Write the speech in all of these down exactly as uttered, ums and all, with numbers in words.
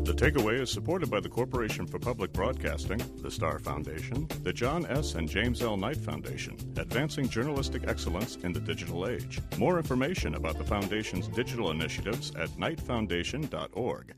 The Takeaway is supported by the Corporation for Public Broadcasting, the Star Foundation, the John S. and James L. Knight Foundation, advancing journalistic excellence in the digital age. More information about the Foundation's digital initiatives at knight foundation dot org.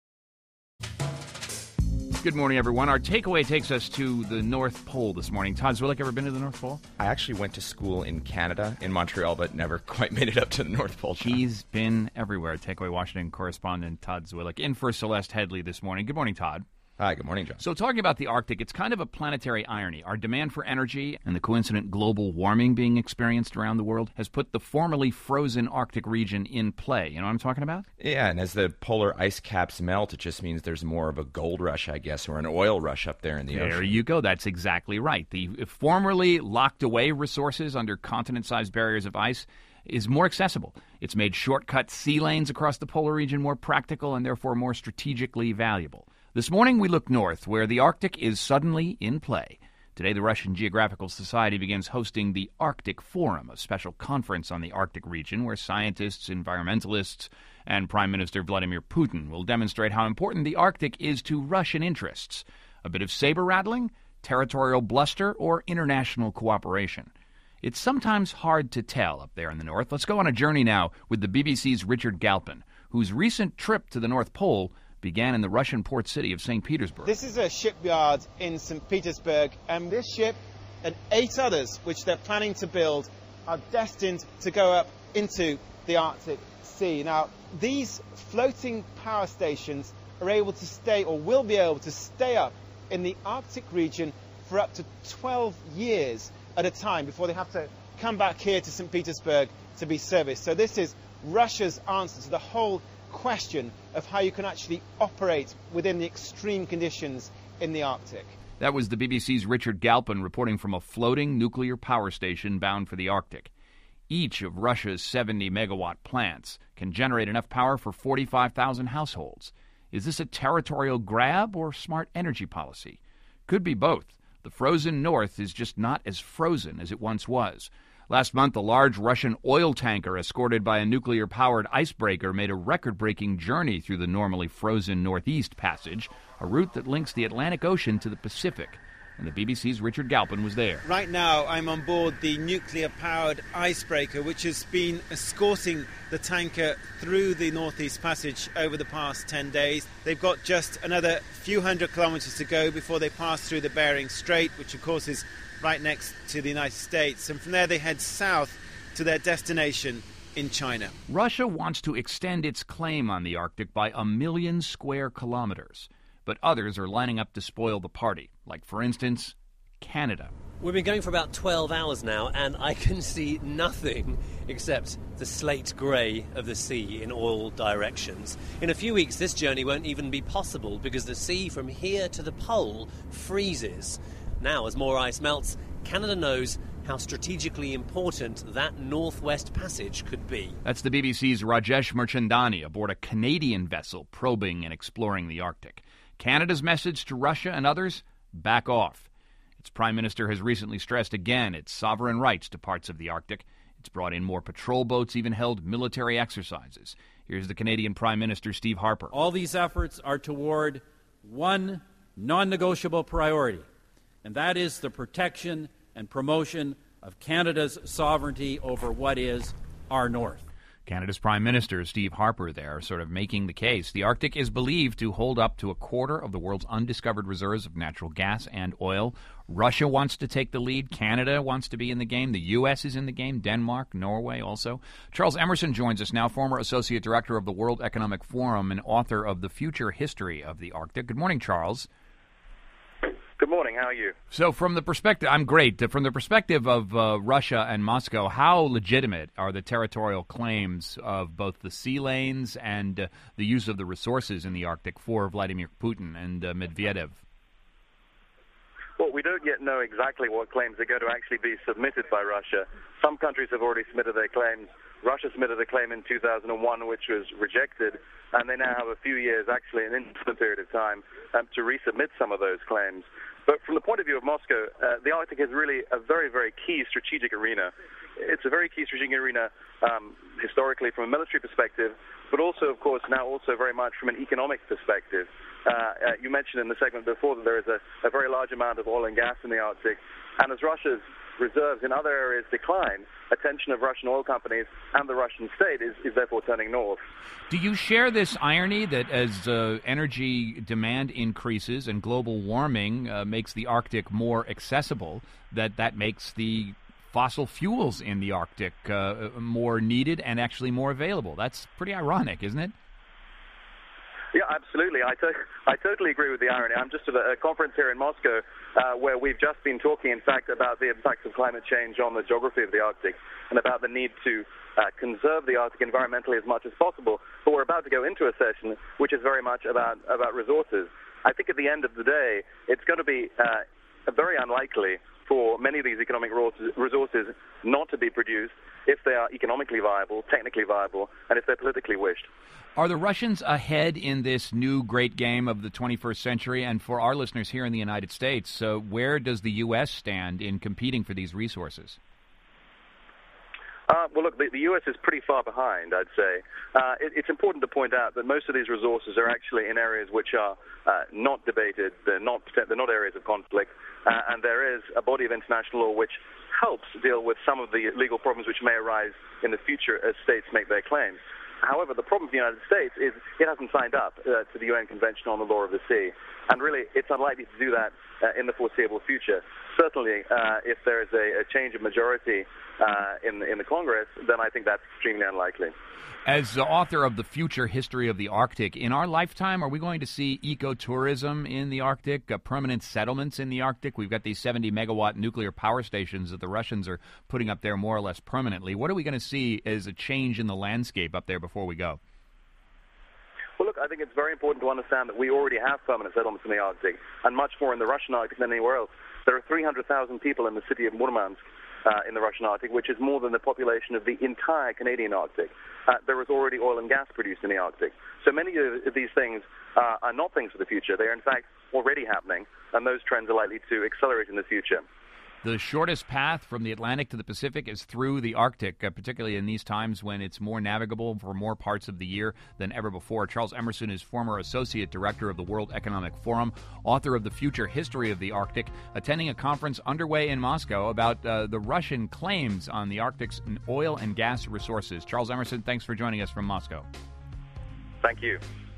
Good morning, everyone. Our takeaway takes us to the North Pole this morning. Todd Zwillich, ever been to the North Pole? I actually went to school in Canada, in Montreal, but never quite made it up to the North Pole. He's been everywhere. Takeaway Washington correspondent Todd Zwillich in for Celeste Headley this morning. Good morning, Todd. Hi, good morning, John. So talking about the Arctic, it's kind of a planetary irony. Our demand for energy and the coincident global warming being experienced around the world has put the formerly frozen Arctic region in play. You know what I'm talking about? Yeah, and as the polar ice caps melt, it just means there's more of a gold rush, I guess, or an oil rush up there in the there ocean. There you go. That's exactly right. The formerly locked away resources under continent-sized barriers of ice is more accessible. It's made shortcut sea lanes across the polar region more practical and therefore more strategically valuable. This morning, we look north, where the Arctic is suddenly in play. Today, the Russian Geographical Society begins hosting the Arctic Forum, a special conference on the Arctic region where scientists, environmentalists, and Prime Minister Vladimir Putin will demonstrate how important the Arctic is to Russian interests. A bit of saber-rattling, territorial bluster, or international cooperation. It's sometimes hard to tell up there in the north. Let's go on a journey now with the B B C's Richard Galpin, whose recent trip to the North Pole began in the Russian port city of Saint Petersburg. This is a shipyard in Saint Petersburg, and this ship and eight others, which they're planning to build, are destined to go up into the Arctic Sea. Now, these floating power stations are able to stay, or will be able to stay up in the Arctic region for up to twelve years at a time before they have to come back here to Saint Petersburg to be serviced. So this is Russia's answer to the whole question of how you can actually operate within the extreme conditions in the Arctic. That was the B B C's Richard Galpin reporting from a floating nuclear power station bound for the Arctic. Each of Russia's seventy megawatt plants can generate enough power for forty-five thousand households. Is this a territorial grab or smart energy policy? Could be both. The frozen north is just not as frozen as it once was. Last month, a large Russian oil tanker escorted by a nuclear-powered icebreaker made a record-breaking journey through the normally frozen Northeast Passage, a route that links the Atlantic Ocean to the Pacific. And the B B C's Richard Galpin was there. Right now, I'm on board the nuclear-powered icebreaker, which has been escorting the tanker through the Northeast Passage over the past ten days. They've got just another few hundred kilometers to go before they pass through the Bering Strait, which, of course, is right next to the United States, and from there they head south to their destination in China. Russia wants to extend its claim on the Arctic by a million square kilometers, but others are lining up to spoil the party, like, for instance, Canada. We've been going for about twelve hours now, and I can see nothing except the slate grey of the sea in all directions. In a few weeks, this journey won't even be possible because the sea from here to the pole freezes. Now, as more ice melts, Canada knows how strategically important that Northwest Passage could be. That's the B B C's Rajesh Mirchandani aboard a Canadian vessel probing and exploring the Arctic. Canada's message to Russia and others? Back off. Its Prime Minister has recently stressed again its sovereign rights to parts of the Arctic. It's brought in more patrol boats, even held military exercises. Here's the Canadian Prime Minister, Steve Harper. All these efforts are toward one non-negotiable priority, and that is the protection and promotion of Canada's sovereignty over what is our north. Canada's Prime Minister, Steve Harper, there, sort of making the case. The Arctic is believed to hold up to a quarter of the world's undiscovered reserves of natural gas and oil. Russia wants to take the lead. Canada wants to be in the game. The U S is in the game. Denmark, Norway also. Charles Emerson joins us now, former Associate Director of the World Economic Forum and author of The Future History of the Arctic. Good morning, Charles. Good morning. How are you? So from the perspective, I'm great. From the perspective of uh, Russia and Moscow, how legitimate are the territorial claims of both the sea lanes and uh, the use of the resources in the Arctic for Vladimir Putin and uh, Medvedev? Well, we don't yet know exactly what claims are going to actually be submitted by Russia. Some countries have already submitted their claims. Russia submitted a claim in two thousand one, which was rejected, and they now have a few years, actually an infinite period of time, um, to resubmit some of those claims. But from the point of view of Moscow, uh, the Arctic is really a very, very key strategic arena. It's a very key strategic arena um, historically from a military perspective, but also, of course, now also very much from an economic perspective. Uh, uh, you mentioned in the segment before that there is a, a very large amount of oil and gas in the Arctic, and as Russia's reserves in other areas decline, attention of Russian oil companies and the Russian state is, is therefore turning north. Do you share this irony that as uh, energy demand increases and global warming uh, makes the Arctic more accessible, that that makes the fossil fuels in the Arctic uh, more needed and actually more available? That's pretty ironic, isn't it? Yeah, absolutely. I, to- I totally agree with the irony. I'm just at a, a conference here in Moscow uh, where we've just been talking, in fact, about the impacts of climate change on the geography of the Arctic and about the need to uh, conserve the Arctic environmentally as much as possible. But we're about to go into a session which is very much about, about resources. I think at the end of the day, it's going to be uh, very unlikely for many of these economic resources not to be produced if they are economically viable, technically viable, and if they're politically wished. Are the Russians ahead in this new great game of the twenty-first century? And for our listeners here in the United States, uh, where does the U S stand in competing for these resources? Uh, well, look, the, the U S is pretty far behind, I'd say. Uh, it, it's important to point out that most of these resources are actually in areas which are uh, not debated, they're not, they're not areas of conflict, uh, and there is a body of international law which helps deal with some of the legal problems which may arise in the future as states make their claims. However, the problem with the United States is it hasn't signed up uh, to the U N Convention on the Law of the Sea, and really it's unlikely to do that uh, in the foreseeable future. Certainly, uh, if there is a, a change of majority uh, in, in the Congress, then I think that's extremely unlikely. As the author of The Future History of the Arctic, in our lifetime, are we going to see ecotourism in the Arctic, uh, permanent settlements in the Arctic? We've got these seventy megawatt nuclear power stations that the Russians are putting up there more or less permanently. What are we going to see as a change in the landscape up there before we go? Well, look, I think it's very important to understand that we already have permanent settlements in the Arctic, and much more in the Russian Arctic than anywhere else. There are three hundred thousand people in the city of Murmansk uh, in the Russian Arctic, which is more than the population of the entire Canadian Arctic. Uh, there is already oil and gas produced in the Arctic. So many of these things uh, are not things for the future. They are, in fact, already happening, and those trends are likely to accelerate in the future. The shortest path from the Atlantic to the Pacific is through the Arctic, uh, particularly in these times when it's more navigable for more parts of the year than ever before. Charles Emerson is former Associate Director of the World Economic Forum, author of The Future History of the Arctic, attending a conference underway in Moscow about uh, the Russian claims on the Arctic's oil and gas resources. Charles Emerson, thanks for joining us from Moscow. Thank you.